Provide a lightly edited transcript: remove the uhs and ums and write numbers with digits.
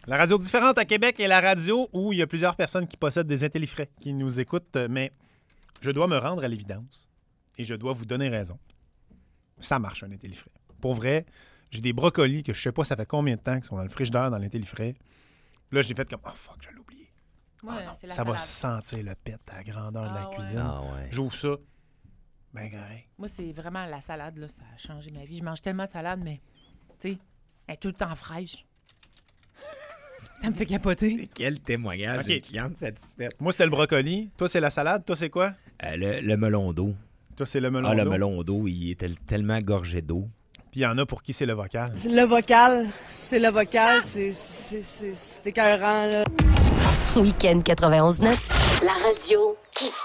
La radio différente à Québec est la radio où il y a plusieurs personnes qui possèdent des intellifrais qui nous écoutent, mais je dois me rendre à l'évidence et je dois vous donner raison. Ça marche, un intellifrais. Pour vrai, j'ai des brocolis que je sais pas ça fait combien de temps qu'ils sont dans le frigidaire, dans l'intellifrais. Là, j'ai fait comme « Oh fuck, je l'ai oublié. Ouais, non, c'est la ça va salade. sentir le pet à la grandeur de la ouais. cuisine. Ah ouais. J'ouvre ça. Ben correct. Moi, c'est vraiment la salade, là. Ça a changé ma vie. Je mange tellement de salade, mais, tu sais, elle est tout le temps fraîche. Ça me fait capoter. Quel témoignage Ok. d'une cliente satisfaite. Moi, c'était le brocoli. Toi, c'est la salade. Toi, c'est quoi? Le melon d'eau. Toi, c'est le melon Le d'eau. melon d'eau, il était tellement gorgé d'eau. Puis il y en a pour qui c'est le vocal. Le vocal, c'est écœurant, là. Week-end 91.9, la radio qui